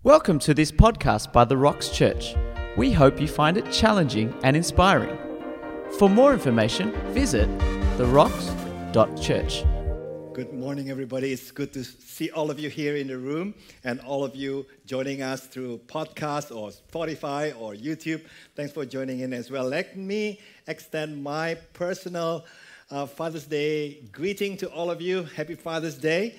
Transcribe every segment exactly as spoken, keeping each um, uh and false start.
Welcome to this podcast by The Rocks Church. We hope you find it challenging and inspiring. For more information, visit the rocks dot church. Good morning, everybody. It's good to see all of you here in the room and all of you joining us through podcast or Spotify or YouTube. Thanks for joining in as well. Let me extend my personal uh, Father's Day greeting to all of you. Happy Father's Day.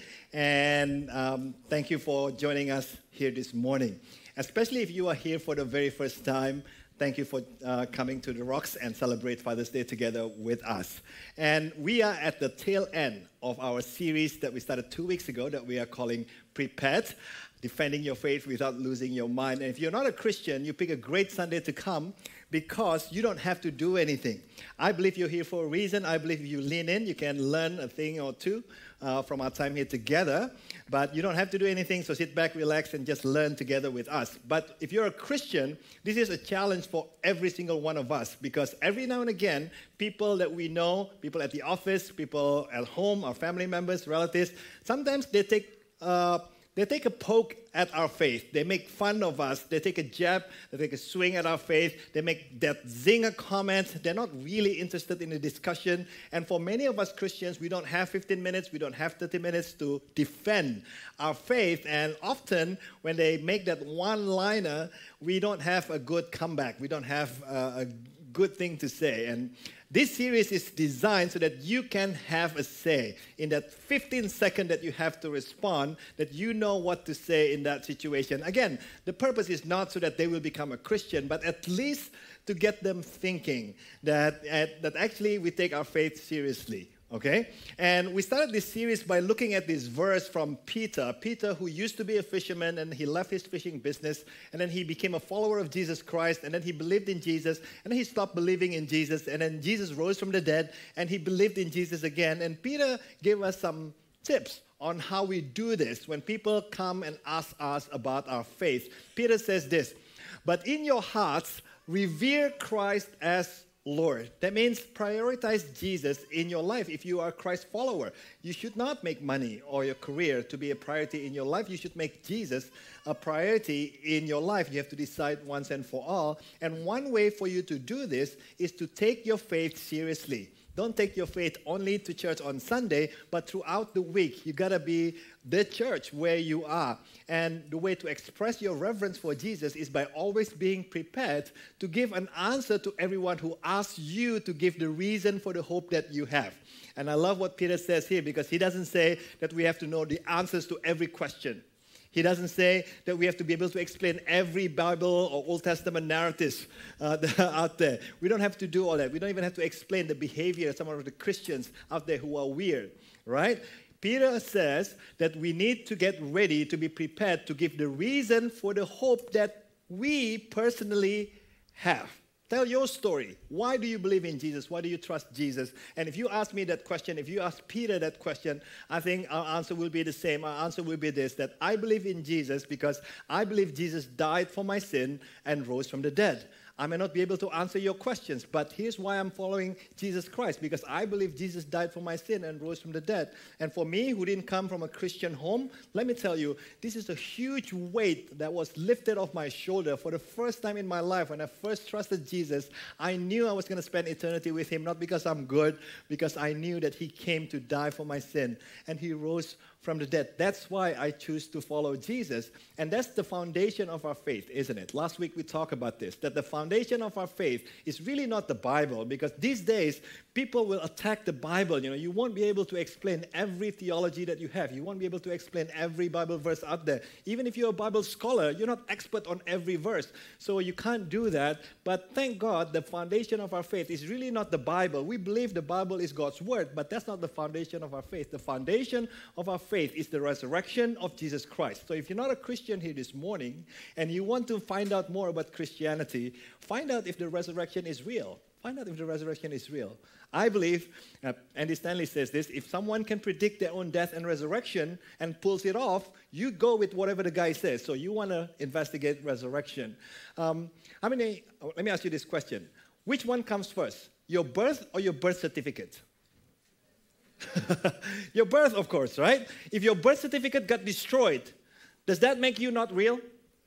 And um, thank you for joining us here this morning. Especially if you are here for the very first time, thank you for uh, coming to The Rocks and celebrate Father's Day together with us. And we are at the tail end of our series that we started two weeks ago that we are calling Prepared, Defending Your Faith Without Losing Your Mind. And if you're not a Christian, you pick a great Sunday to come because you don't have to do anything. I believe you're here for a reason. I believe if you lean in, you can learn a thing or two uh, from our time here together. But you don't have to do anything, so sit back, relax, and just learn together with us. But if you're a Christian, this is a challenge for every single one of us because every now and again, people that we know, people at the office, people at home, our family members, relatives, sometimes they take uh, They take a poke at our faith. They make fun of us. They take a jab. They take a swing at our faith. They make that zinger comment. They're not really interested in the discussion. And for many of us Christians, we don't have fifteen minutes. We don't have thirty minutes to defend our faith. And often, when they make that one-liner, we don't have a good comeback. We don't have uh, a good thing to say. And this series is designed so that you can have a say in that fifteen seconds that you have to respond, that you know what to say in that situation. Again, the purpose is not so that they will become a Christian, but at least to get them thinking that, uh, that actually we take our faith seriously. Okay? And we started this series by looking at this verse from Peter. Peter, who used to be a fisherman, and he left his fishing business, and then he became a follower of Jesus Christ, and then he believed in Jesus, and then he stopped believing in Jesus, and then Jesus rose from the dead, and he believed in Jesus again. And Peter gave us some tips on how we do this when people come and ask us about our faith. Peter says this, "But in your hearts, revere Christ as Lord." That means prioritize Jesus in your life. If you are a Christ follower, you should not make money or your career to be a priority in your life. You should make Jesus a priority in your life. You have to decide once and for all. And one way for you to do this is to take your faith seriously. Don't take your faith only to church on Sunday, but throughout the week. You got to be the church where you are. And the way to express your reverence for Jesus is by always being prepared to give an answer to everyone who asks you to give the reason for the hope that you have. And I love what Peter says here because he doesn't say that we have to know the answers to every question. He doesn't say that we have to be able to explain every Bible or Old Testament narratives uh, that are out there. We don't have to do all that. We don't even have to explain the behavior of some of the Christians out there who are weird, right? Peter says that we need to get ready to be prepared to give the reason for the hope that we personally have. Tell your story. Why do you believe in Jesus? Why do you trust Jesus? And if you ask me that question, if you ask Peter that question, I think our answer will be the same. Our answer will be this, that I believe in Jesus because I believe Jesus died for my sin and rose from the dead. I may not be able to answer your questions, but here's why I'm following Jesus Christ, because I believe Jesus died for my sin and rose from the dead. And for me, who didn't come from a Christian home, let me tell you, this is a huge weight that was lifted off my shoulder. For the first time in my life, when I first trusted Jesus, I knew I was going to spend eternity with him, not because I'm good, because I knew that he came to die for my sin, and he rose from the dead. That's why I choose to follow Jesus. And that's the foundation of our faith, isn't it? Last week we talked about this, that the foundation of our faith is really not the Bible, because these days people will attack the Bible. You know, you won't be able to explain every theology that you have. You won't be able to explain every Bible verse out there. Even if you're a Bible scholar, you're not expert on every verse. So you can't do that. But thank God, the foundation of our faith is really not the Bible. We believe the Bible is God's word, but that's not the foundation of our faith. The foundation of our faith is the resurrection of Jesus Christ. So if you're not a Christian here this morning and you want to find out more about Christianity, find out if the resurrection is real. Find out if the resurrection is real. I believe, uh, Andy Stanley says this, if someone can predict their own death and resurrection and pulls it off, you go with whatever the guy says. So you want to investigate resurrection. Um, how many, let me ask you this question. Which one comes first, your birth or your birth certificate? Your birth, of course, right? If your birth certificate got destroyed, does that make you not real?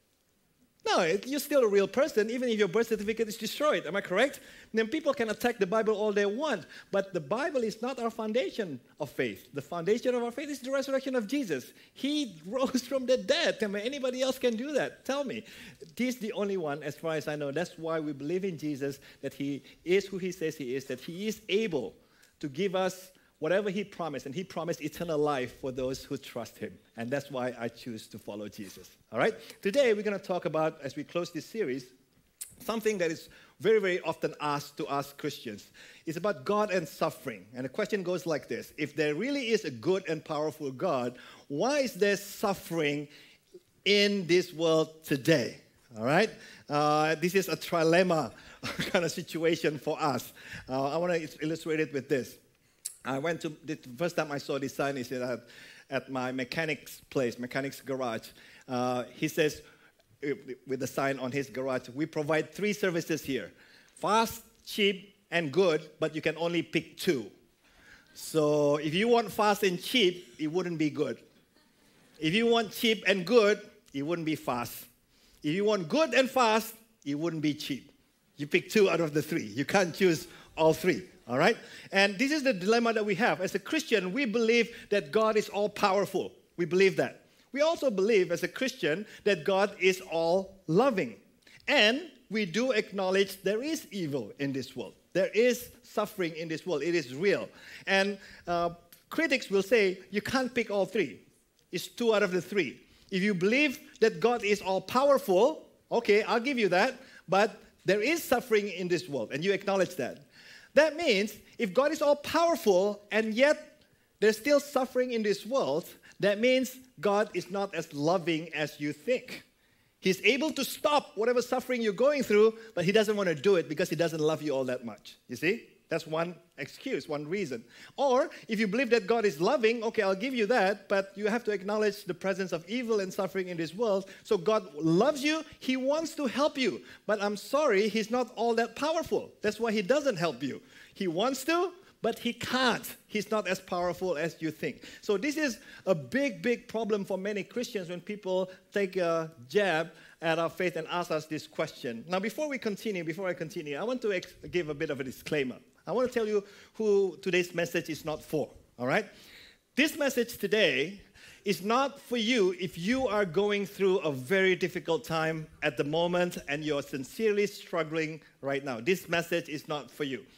No, it, you're still a real person, even if your birth certificate is destroyed. Am I correct? Then people can attack the Bible all they want, but the Bible is not our foundation of faith. The foundation of our faith is the resurrection of Jesus. He rose from the dead. I mean, anybody else can do that. Tell me. He's the only one, as far as I know. That's why we believe in Jesus, that he is who he says he is, that he is able to give us whatever he promised, and he promised eternal life for those who trust him. And that's why I choose to follow Jesus. All right? Today, we're going to talk about, as we close this series, something that is very, very often asked to us Christians. It's about God and suffering. And the question goes like this. If there really is a good and powerful God, why is there suffering in this world today? All right? Uh, this is a trilemma kind of situation for us. Uh, I want to illustrate it with this. I went to, the first time I saw this sign is at, at my mechanic's place, mechanic's garage. Uh, he says, with the sign on his garage, we provide three services here. Fast, cheap, and good, but you can only pick two. So if you want fast and cheap, it wouldn't be good. If you want cheap and good, it wouldn't be fast. If you want good and fast, it wouldn't be cheap. You pick two out of the three. You can't choose all three. All right? And this is the dilemma that we have. As a Christian, we believe that God is all-powerful. We believe that. We also believe, as a Christian, that God is all-loving. And we do acknowledge there is evil in this world. There is suffering in this world. It is real. And uh, critics will say, you can't pick all three. It's two out of the three. If you believe that God is all-powerful, okay, I'll give you that. But there is suffering in this world, and you acknowledge that. That means if God is all-powerful and yet there's still suffering in this world, that means God is not as loving as you think. He's able to stop whatever suffering you're going through, but he doesn't want to do it because he doesn't love you all that much. You see? That's one excuse, one reason. Or if you believe that God is loving, okay, I'll give you that, but you have to acknowledge the presence of evil and suffering in this world. So God loves you. He wants to help you. But I'm sorry, he's not all that powerful. That's why he doesn't help you. He wants to, but he can't. He's not as powerful as you think. So this is a big, big problem for many Christians when people take a jab at our faith and ask us this question. Now, before we continue, before I continue, I want to ex- give a bit of a disclaimer. I want to tell you who today's message is not for, all right? This message today is not for you if you are going through a very difficult time at the moment and you're sincerely struggling right now. This message is not for you.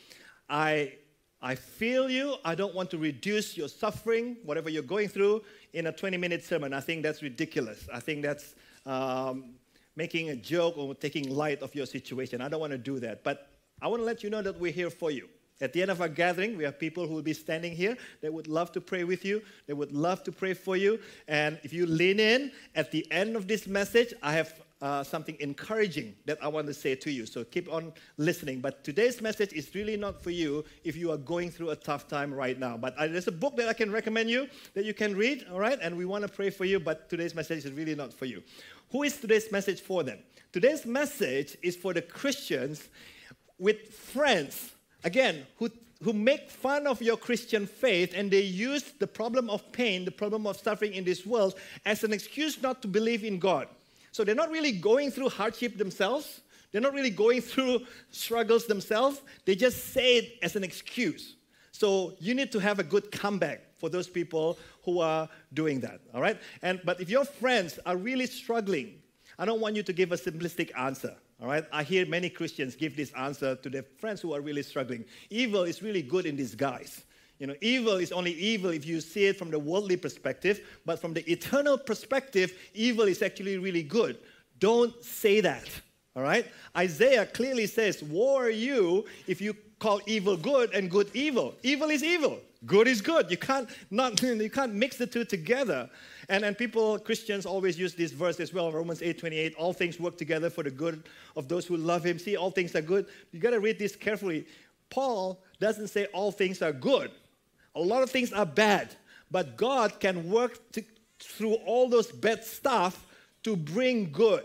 I I feel you. I don't want to reduce your suffering, whatever you're going through, in a twenty-minute sermon. I think that's ridiculous. I think that's um, making a joke or taking light of your situation. I don't want to do that. But I want to let you know that we're here for you. At the end of our gathering, we have people who will be standing here. They would love to pray with you. They would love to pray for you. And if you lean in, at the end of this message, I have uh, something encouraging that I want to say to you. So keep on listening. But today's message is really not for you if you are going through a tough time right now. But I, there's a book that I can recommend you that you can read, all right? And we want to pray for you, but today's message is really not for you. Who is today's message for then? Today's message is for the Christians with friends, again, who, who make fun of your Christian faith, and they use the problem of pain, the problem of suffering in this world, as an excuse not to believe in God. So they're not really going through hardship themselves. They're not really going through struggles themselves. They just say it as an excuse. So you need to have a good comeback for those people who are doing that, all right? And but if your friends are really struggling, I don't want you to give a simplistic answer. All right, I hear many Christians give this answer to their friends who are really struggling. Evil is really good in disguise. You know, evil is only evil if you see it from the worldly perspective, but from the eternal perspective, evil is actually really good. Don't say that. All right? Isaiah clearly says, "Woe are you if you call evil good and good evil. Evil is evil. Good is good. You can't not you can't mix the two together." And, and people, Christians, always use this verse as well, Romans eight twenty-eight, all things work together for the good of those who love him. See, all things are good. You got to read this carefully. Paul doesn't say all things are good. A lot of things are bad. But God can work to, through all those bad stuff to bring good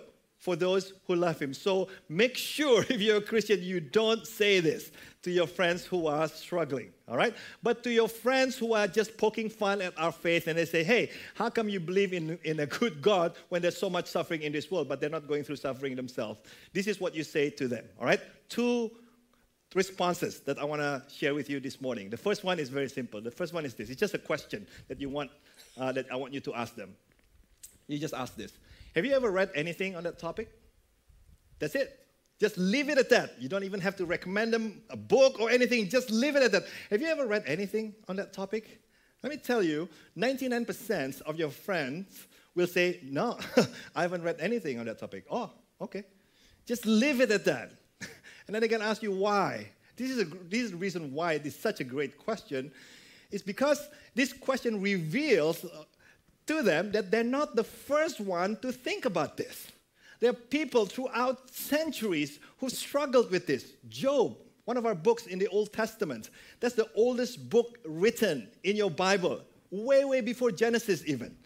for those who love him. So make sure, if you're a Christian, you don't say this to your friends who are struggling, all right? But to your friends who are just poking fun at our faith and they say, hey, how come you believe in, in a good God when there's so much suffering in this world, but they're not going through suffering themselves? This is what you say to them, all right? Two responses that I want to share with you this morning. The first one is very simple. The first one is this. It's just a question that you want, uh, that I want you to ask them. You just ask this. Have you ever read anything on that topic? That's it. Just leave it at that. You don't even have to recommend them a book or anything. Just leave it at that. Have you ever read anything on that topic? Let me tell you, ninety-nine percent of your friends will say, no, I haven't read anything on that topic. Oh, okay. Just leave it at that. And then they can ask you why. This is, a, this is the reason why it is such a great question. It's because this question reveals to them that they're not the first one to think about this. There are people throughout centuries who struggled with this. Job, one of our books in the Old Testament, that's the oldest book written in your Bible, way, way before Genesis even.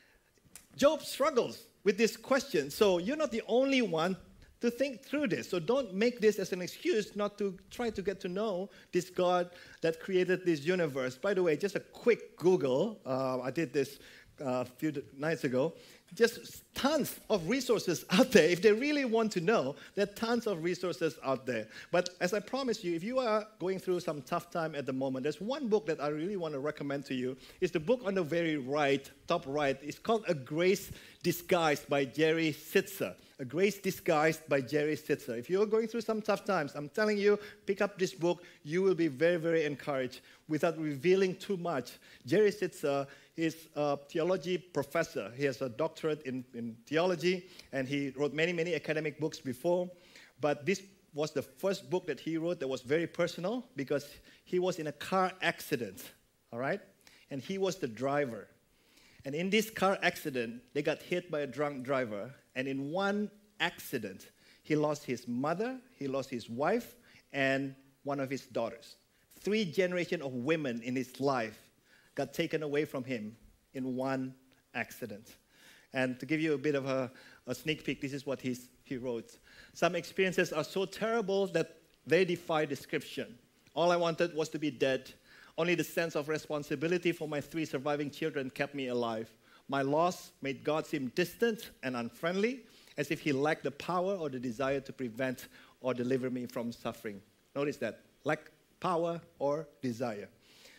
Job struggles with this question, so you're not the only one to think through this. So don't make this as an excuse not to try to get to know this God that created this universe. By the way, just a quick Google. Uh, I did this uh, a few nights ago. Just tons of resources out there. If they really want to know, there are tons of resources out there. But as I promised you, if you are going through some tough time at the moment, there's one book that I really want to recommend to you. It's the book on the very right, top right. It's called A Grace Disguised by Jerry Sittser. A Grace Disguised by Jerry Sittser. If you're going through some tough times, I'm telling you, pick up this book. You will be very, very encouraged without revealing too much. Jerry Sittser is a theology professor. He has a doctorate in, in theology, and he wrote many, many academic books before. But this was the first book that he wrote that was very personal because he was in a car accident, all right? And he was the driver. And in this car accident, they got hit by a drunk driver. And in one accident, he lost his mother, he lost his wife, and one of his daughters. Three generations of women in his life got taken away from him in one accident. And to give you a bit of a, a sneak peek, this is what he's, he wrote. Some experiences are so terrible that they defy description. All I wanted was to be dead. Only the sense of responsibility for my three surviving children kept me alive. My loss made God seem distant and unfriendly, as if he lacked the power or the desire to prevent or deliver me from suffering. Notice that, lack power or desire.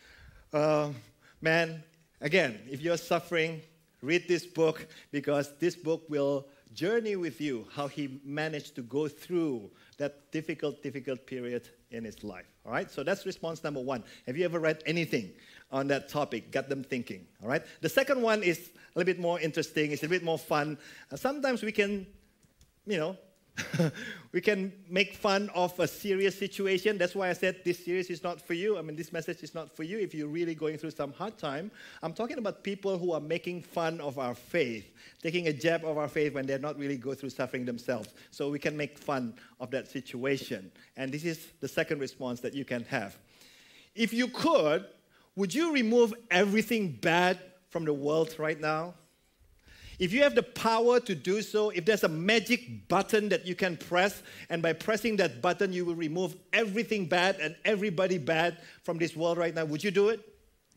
Uh, man, again, if you're suffering, read this book because this book will journey with you how he managed to go through that difficult, difficult period in his life. All right, so that's response number one. Have you ever read anything on that topic? Got them thinking. All right, the second one is a little bit more interesting. It's a bit more fun. Uh, sometimes we can, you know, we can make fun of a serious situation. That's why I said this series is not for you. I mean, this message is not for you if you're really going through some hard time. I'm talking about people who are making fun of our faith, taking a jab of our faith when they're not really go through suffering themselves. So we can make fun of that situation. And this is the second response that you can have. If you could, would you remove everything bad from the world right now? If you have the power to do so, if there's a magic button that you can press, and by pressing that button, you will remove everything bad and everybody bad from this world right now, would you do it?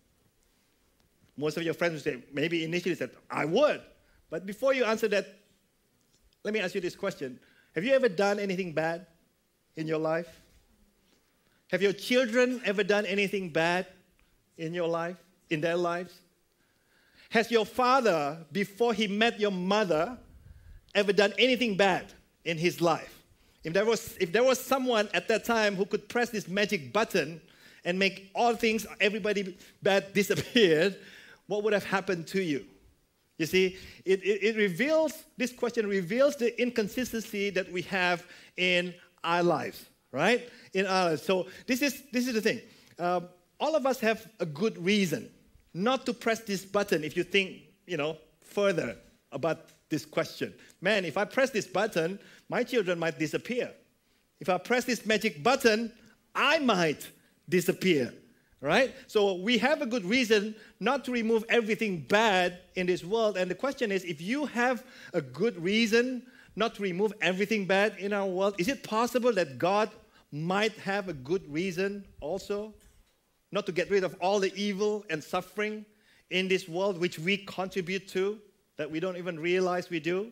Most of your friends would say, maybe initially said, I would. But before you answer that, let me ask you this question. Have you ever done anything bad in your life? Have your children ever done anything bad in your life, in their lives? Has your father, before he met your mother, ever done anything bad in his life? If there was, if there was someone at that time who could press this magic button and make all things, everybody bad disappeared, what would have happened to you? You see, it, it, it reveals, this question reveals the inconsistency that we have in our lives, right? In our lives. So this is, this is the thing. Um, all of us have a good reason not to press this button if you think, you know, further about this question. Man, if I press this button, my children might disappear. If I press this magic button, I might disappear, right? So we have a good reason not to remove everything bad in this world. And the question is, if you have a good reason not to remove everything bad in our world? Is it possible that God might have a good reason also not to get rid of all the evil and suffering in this world which we contribute to, that we don't even realize we do?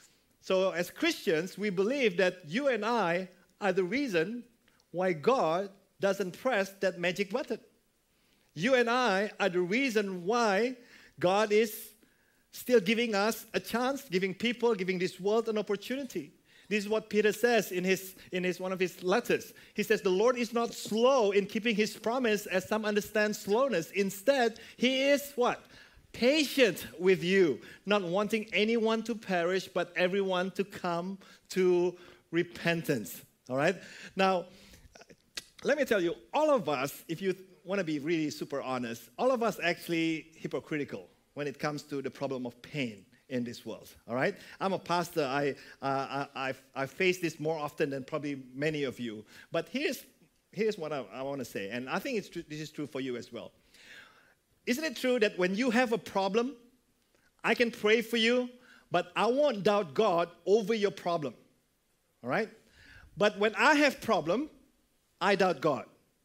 So as Christians, we believe that you and I are the reason why God doesn't press that magic button. You and I are the reason why God is still giving us a chance, giving people, giving this world an opportunity. This is what Peter says in his in his one of his letters. He says, the Lord is not slow in keeping his promise, as some understand slowness. Instead, he is what? Patient with you, not wanting anyone to perish, but everyone to come to repentance. All right? Now, let me tell you, all of us, if you want to be really super honest, all of us actually hypocritical when it comes to the problem of pain in this world, all right? I'm a pastor. I, uh, I, I face this more often than probably many of you. But here's, here's what I, I want to say, and I think it's true, this is true for you as well. Isn't it true that when you have a problem, I can pray for you, but I won't doubt God over your problem, all right? But when I have problem, I doubt God.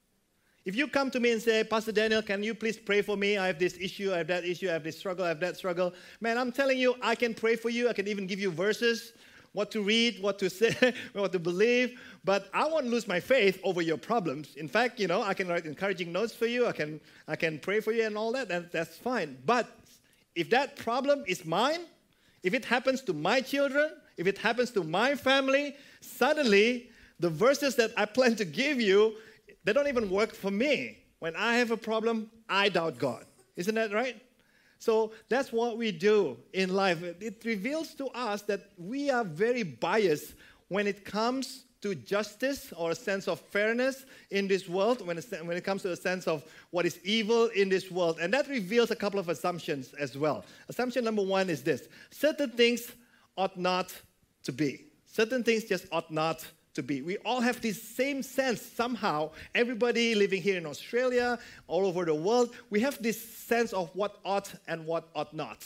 If you come to me and say, Pastor Daniel, can you please pray for me? I have this issue, I have that issue, I have this struggle, I have that struggle. Man, I'm telling you, I can pray for you. I can even give you verses, what to read, what to say, what to believe. But I won't lose my faith over your problems. In fact, you know, I can write encouraging notes for you. I can, I can pray for you and all that, and that's fine. But if that problem is mine, if it happens to my children, if it happens to my family, suddenly the verses that I plan to give you, they don't even work for me. When I have a problem, I doubt God. Isn't that right? So that's what we do in life. It reveals to us that we are very biased when it comes to justice or a sense of fairness in this world, when it, when it comes to a sense of what is evil in this world. And that reveals a couple of assumptions as well. Assumption number one is this: certain things ought not to be. Certain things just ought not to be. We all have this same sense somehow. Everybody living here in Australia, all over the world, we have this sense of what ought and what ought not.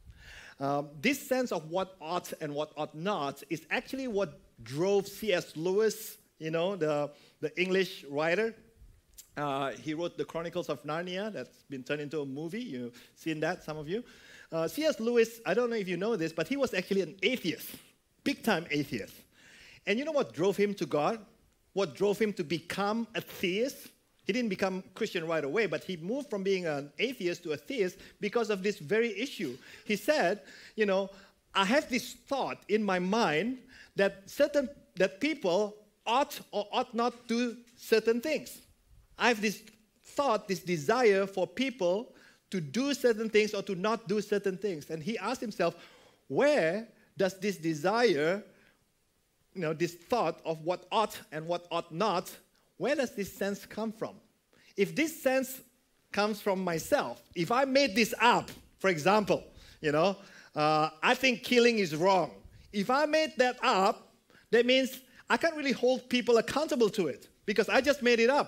Um, this sense of what ought and what ought not is actually what drove C S Lewis, you know, the, the English writer. Uh, he wrote the Chronicles of Narnia. That's been turned into a movie. You've seen that, some of you. Uh, C S Lewis, I don't know if you know this, but he was actually an atheist, big-time atheist. And you know what drove him to God? What drove him to become a theist? He didn't become Christian right away, but he moved from being an atheist to a theist because of this very issue. He said, you know, I have this thought in my mind that certain that people ought or ought not do certain things. I have this thought, this desire for people to do certain things or to not do certain things. And he asked himself, where does this desire, you know, this thought of what ought and what ought not, where does this sense come from? If this sense comes from myself, if I made this up, for example, you know, uh, I think killing is wrong. If I made that up, that means I can't really hold people accountable to it because I just made it up.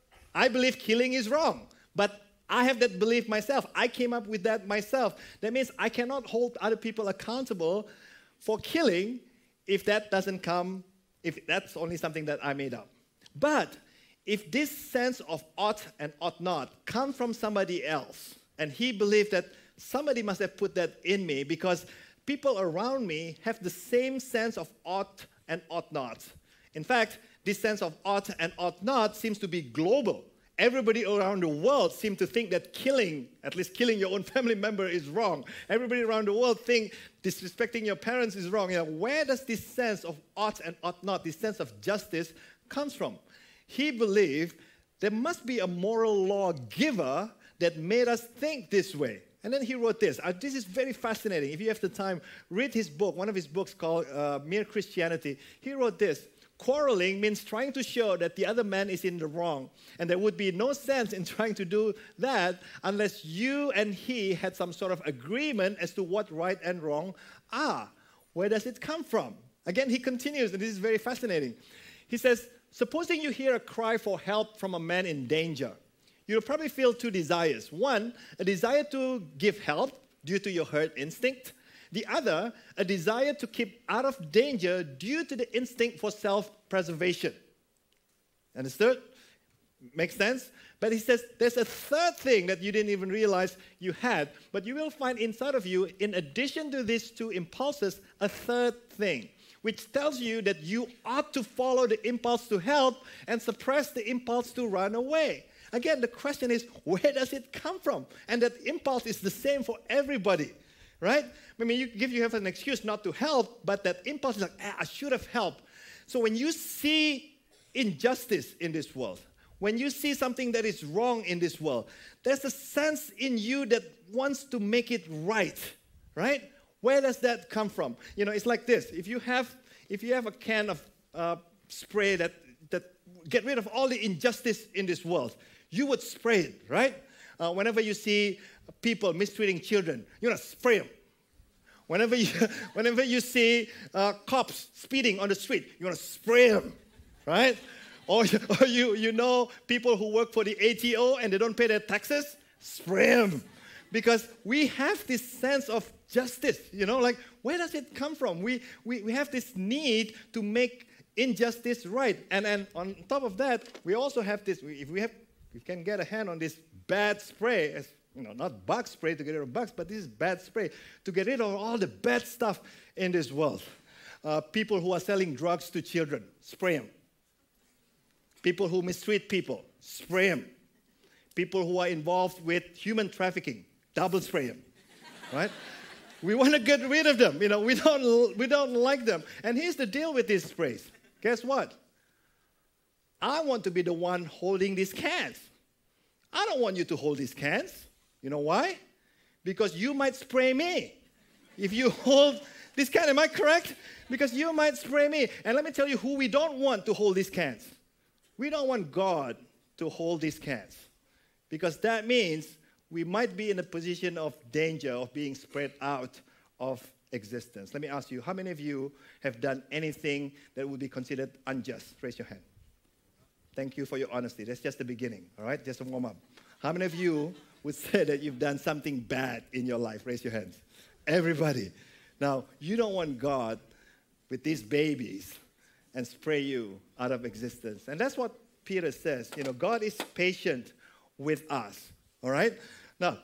I believe killing is wrong, but I have that belief myself. I came up with that myself. That means I cannot hold other people accountable for killing if that doesn't come, if that's only something that I made up. But if this sense of ought and ought not come from somebody else, and he believed that somebody must have put that in me because people around me have the same sense of ought and ought not. In fact, this sense of ought and ought not seems to be global. Everybody around the world seems to think that killing, at least killing your own family member, is wrong. Everybody around the world think disrespecting your parents is wrong. You know, where does this sense of ought and ought not, this sense of justice, comes from? He believed there must be a moral lawgiver that made us think this way. And then he wrote this. Uh, this is very fascinating. If you have the time, read his book, one of his books called uh, Mere Christianity. He wrote this: quarreling means trying to show that the other man is in the wrong. And there would be no sense in trying to do that unless you and he had some sort of agreement as to what right and wrong are. Where does it come from? Again, he continues, and this is very fascinating. He says, supposing you hear a cry for help from a man in danger, you'll probably feel two desires. One, a desire to give help due to your herd instinct. The other, a desire to keep out of danger due to the instinct for self-preservation. Understood? Makes sense? But he says there's a third thing that you didn't even realize you had, but you will find inside of you, in addition to these two impulses, a third thing, which tells you that you ought to follow the impulse to help and suppress the impulse to run away. Again, the question is, where does it come from? And that impulse is the same for everybody, right? I mean, you give you have an excuse not to help, but that impulse is like, ah, I should have helped. So when you see injustice in this world, when you see something that is wrong in this world, there's a sense in you that wants to make it right, right? Where does that come from? You know, it's like this. If you have, if you have a can of uh, spray that, that get rid of all the injustice in this world, you would spray it, right? Uh, whenever you see people mistreating children, you're going to spray them. Whenever you, whenever you see uh, cops speeding on the street, you're going to spray them, right? Or, or you, you know people who work for the A T O and they don't pay their taxes, spray them. Because we have this sense of justice, you know, like, where does it come from? We, we, we have this need to make injustice right. And, and on top of that, we also have this, if we have, we can get a hand on this bad spray, as, you know, not bug spray to get rid of bugs, but this is bad spray to get rid of all the bad stuff in this world. Uh, people who are selling drugs to children, spray them. People who mistreat people, spray them. People who are involved with human trafficking, double spray them, right? We want to get rid of them. You know, we don't, we don't like them. And here's the deal with these sprays. Guess what? I want to be the one holding these cans. I don't want you to hold these cans. You know why? Because you might spray me. If you hold this can, am I correct? Because you might spray me. And let me tell you who we don't want to hold these cans. We don't want God to hold these cans, because that means we might be in a position of danger of being spread out of existence. Let me ask you, how many of you have done anything that would be considered unjust? Raise your hand. Thank you for your honesty. That's just the beginning, all right? Just a warm-up. How many of you would say that you've done something bad in your life? Raise your hands. Everybody. Now, you don't want God with these babies and spray you out of existence. And that's what Peter says. You know, God is patient with us, all right? Now,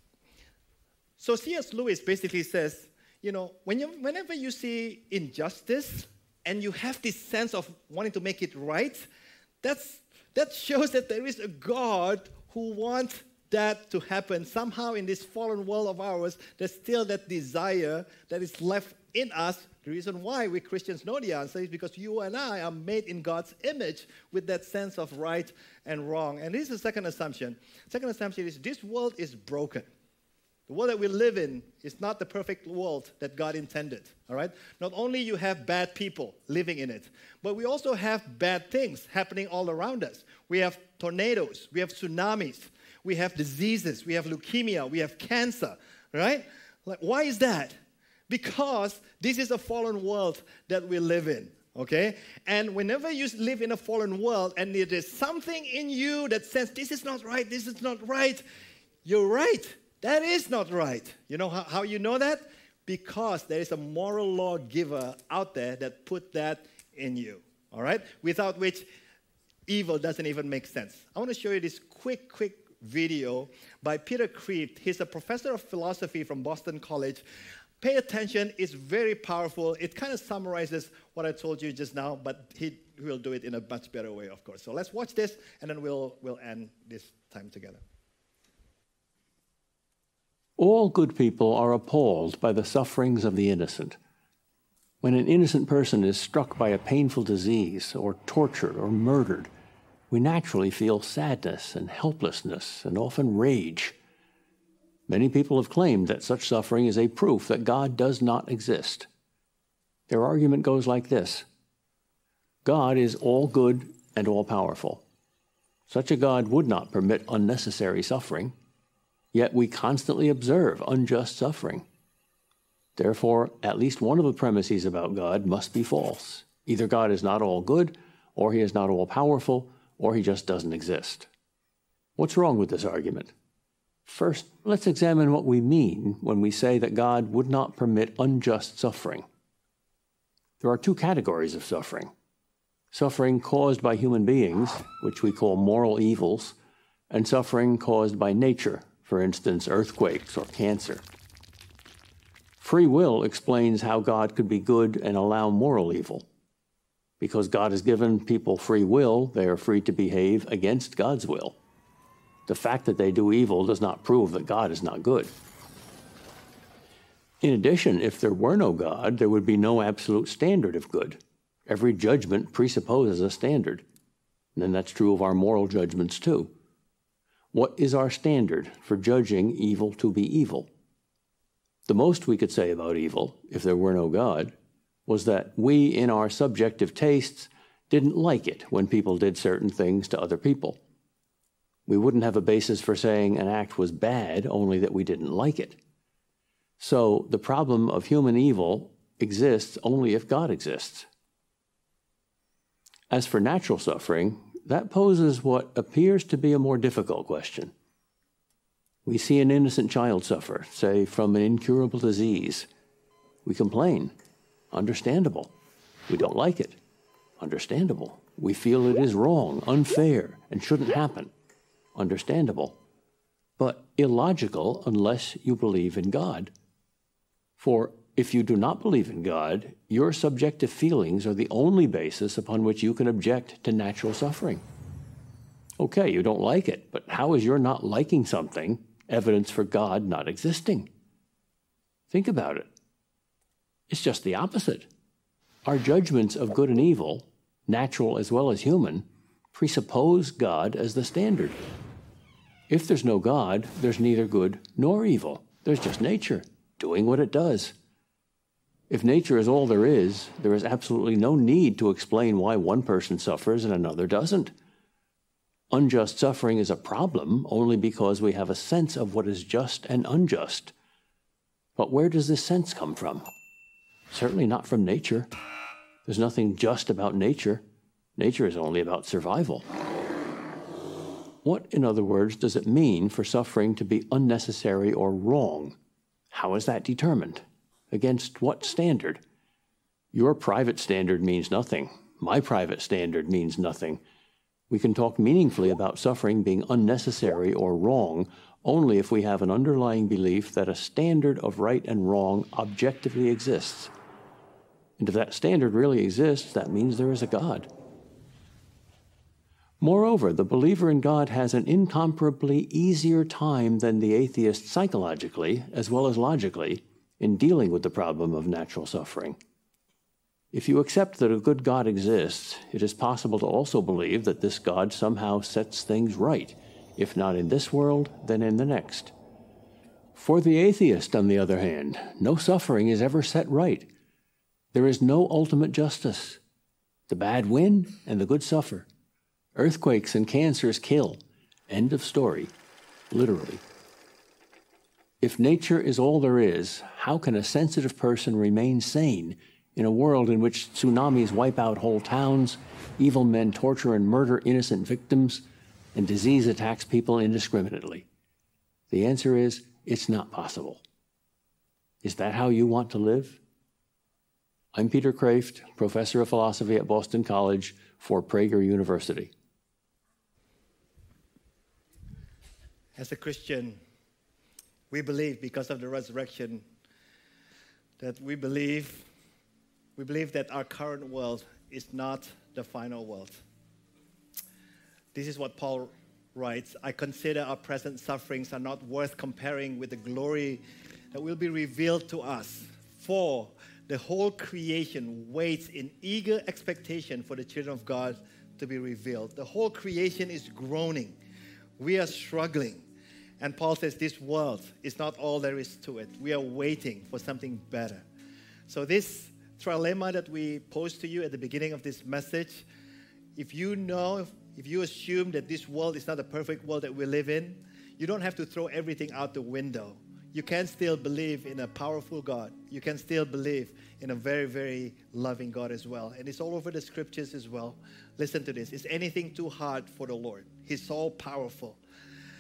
so C S Lewis basically says, you know, when you, whenever you see injustice and you have this sense of wanting to make it right, that's, that shows that there is a God who wants that to happen. Somehow in this fallen world of ours, there's still that desire that is left in us. The reason why we Christians know the answer is because you and I are made in God's image with that sense of right and wrong. And this is the second assumption. Second assumption is this world is broken. The world that we live in is not the perfect world that God intended, all right? Not only you have bad people living in it, but we also have bad things happening all around us. We have tornadoes, we have tsunamis, we have diseases, we have leukemia, we have cancer, right? Like, why is that? Because this is a fallen world that we live in, okay? And whenever you live in a fallen world and there is something in you that says, this is not right, this is not right, you're right. That is not right. You know how, how you know that? Because there is a moral lawgiver out there that put that in you, all right? Without which evil doesn't even make sense. I want to show you this quick, quick video by Peter Kreeft. He's a professor of philosophy from Boston College. Pay attention, it's very powerful. It kind of summarizes what I told you just now, but he will do it in a much better way, of course. So let's watch this, and then we'll, we'll end this time together. All good people are appalled by the sufferings of the innocent. When an innocent person is struck by a painful disease, or tortured, or murdered, we naturally feel sadness and helplessness and often rage. Many people have claimed that such suffering is a proof that God does not exist. Their argument goes like this: God is all good and all powerful. Such a God would not permit unnecessary suffering, yet we constantly observe unjust suffering. Therefore, at least one of the premises about God must be false. Either God is not all good, or he is not all powerful, or he just doesn't exist. What's wrong with this argument? First, let's examine what we mean when we say that God would not permit unjust suffering. There are two categories of suffering: suffering caused by human beings, which we call moral evils, and suffering caused by nature, for instance, earthquakes or cancer. Free will explains how God could be good and allow moral evil. Because God has given people free will, they are free to behave against God's will. The fact that they do evil does not prove that God is not good. In addition, if there were no God, there would be no absolute standard of good. Every judgment presupposes a standard. And then that's true of our moral judgments too. What is our standard for judging evil to be evil? The most we could say about evil, if there were no God, was that we, in our subjective tastes, didn't like it when people did certain things to other people. We wouldn't have a basis for saying an act was bad, only that we didn't like it. So the problem of human evil exists only if God exists. As for natural suffering, that poses what appears to be a more difficult question. We see an innocent child suffer, say, from an incurable disease. We complain. Understandable. We don't like it. Understandable. We feel it is wrong, unfair, and shouldn't happen. Understandable. But illogical unless you believe in God. For if you do not believe in God, your subjective feelings are the only basis upon which you can object to natural suffering. Okay, you don't like it, but how is your not liking something evidence for God not existing? Think about it. It's just the opposite. Our judgments of good and evil, natural as well as human, presuppose God as the standard. If there's no God, there's neither good nor evil. There's just nature, doing what it does. If nature is all there is, there is absolutely no need to explain why one person suffers and another doesn't. Unjust suffering is a problem only because we have a sense of what is just and unjust. But where does this sense come from? Certainly not from nature. There's nothing just about nature. Nature is only about survival. What, in other words, does it mean for suffering to be unnecessary or wrong? How is that determined? Against what standard? Your private standard means nothing. My private standard means nothing. We can talk meaningfully about suffering being unnecessary or wrong only if we have an underlying belief that a standard of right and wrong objectively exists. And if that standard really exists, that means there is a God. Moreover, the believer in God has an incomparably easier time than the atheist psychologically, as well as logically, in dealing with the problem of natural suffering. If you accept that a good God exists, it is possible to also believe that this God somehow sets things right, if not in this world, then in the next. For the atheist, on the other hand, no suffering is ever set right. There is no ultimate justice. The bad win and the good suffer. Earthquakes and cancers kill. End of story. Literally. If nature is all there is, how can a sensitive person remain sane in a world in which tsunamis wipe out whole towns, evil men torture and murder innocent victims, and disease attacks people indiscriminately? The answer is, it's not possible. Is that how you want to live? I'm Peter Kraft, professor of philosophy at Boston College for Prager University. As a Christian, we believe, because of the resurrection, that we believe, we believe that our current world is not the final world. This is what Paul writes: I consider our present sufferings are not worth comparing with the glory that will be revealed to us. For the whole creation waits in eager expectation for the children of God to be revealed. The whole creation is groaning. We are struggling. And Paul says this world is not all there is to it. We are waiting for something better. So this trilemma that we posed to you at the beginning of this message, if you know, if you assume that this world is not a perfect world that we live in, you don't have to throw everything out the window. You can still believe in a powerful God. You can still believe in a very, very loving God as well. And it's all over the scriptures as well. Listen to this. Is anything too hard for the Lord? He's all powerful.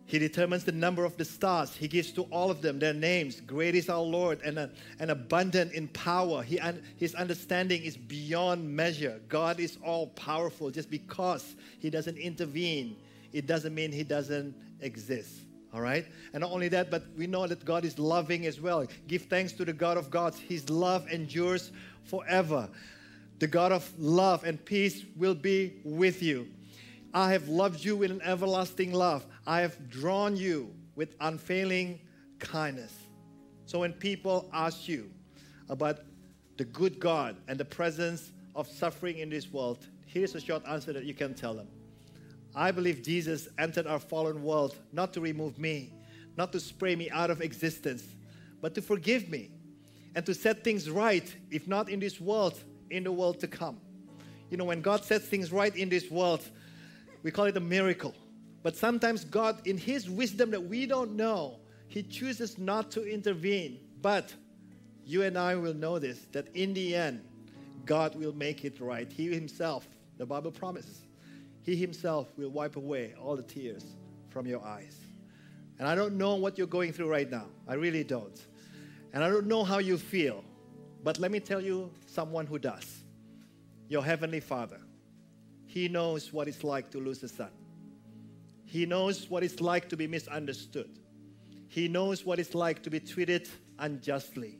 He determines the number of the stars. He gives to all of them their names. Great is our Lord and, uh, and abundant in power. He, un, his understanding is beyond measure. God is all powerful. Just because He doesn't intervene, it doesn't mean He doesn't exist. All right? And not only that, but we know that God is loving as well. Give thanks to the God of gods. His love endures forever. The God of love and peace will be with you. I have loved you with an everlasting love. I have drawn you with unfailing kindness. So when people ask you about the good God and the presence of suffering in this world, here's a short answer that you can tell them. I believe Jesus entered our fallen world not to remove me, not to spray me out of existence, but to forgive me and to set things right, if not in this world, in the world to come. You know, when God sets things right in this world, we call it a miracle. But sometimes God, in His wisdom that we don't know, He chooses not to intervene. But you and I will know this, that in the end, God will make it right. He Himself, the Bible promises, He Himself will wipe away all the tears from your eyes. And I don't know what you're going through right now. I really don't. And I don't know how you feel. But let me tell you someone who does. Your Heavenly Father. He knows what it's like to lose a son. He knows what it's like to be misunderstood. He knows what it's like to be treated unjustly.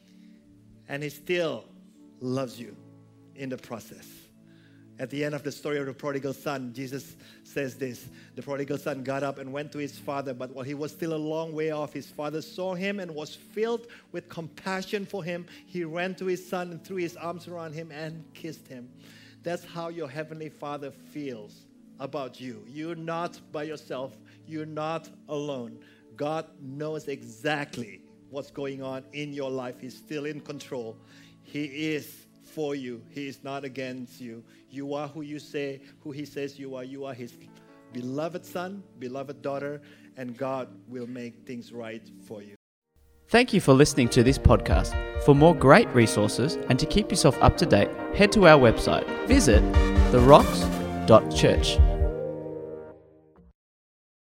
And He still loves you in the process. At the end of the story of the prodigal son, Jesus says this. The prodigal son got up and went to his father, but while he was still a long way off, his father saw him and was filled with compassion for him. He ran to his son and threw his arms around him and kissed him. That's how your Heavenly Father feels about you. You're not by yourself. You're not alone. God knows exactly what's going on in your life. He's still in control. He is for you. He is not against you. You are who you say, who He says you are. You are His beloved son, beloved daughter, and God will make things right for you. Thank you for listening to this podcast. For more great resources and to keep yourself up to date, head to our website. Visit the rocks dot church.